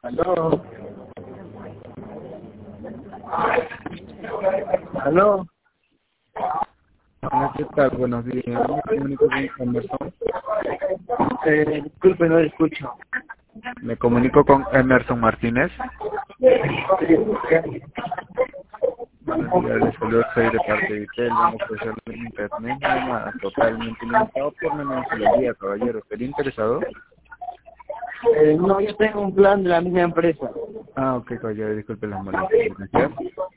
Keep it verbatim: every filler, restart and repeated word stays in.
Aló. Aló. Hola, ¿qué tal? Buenos días. Me comunico con Emerson. Eh, disculpe, no le escucho. Me comunico con Emerson Martínez. Buenos días, les saludo, soy de parte de Itel. Vengo a ofrecerle un internet llamada totalmente ilimitado por la mensualidad, caballero. ¿Estaría interesado? Eh, no, yo tengo un plan de la misma empresa. Ah, ok, caballero, disculpe las molestias. Gracias.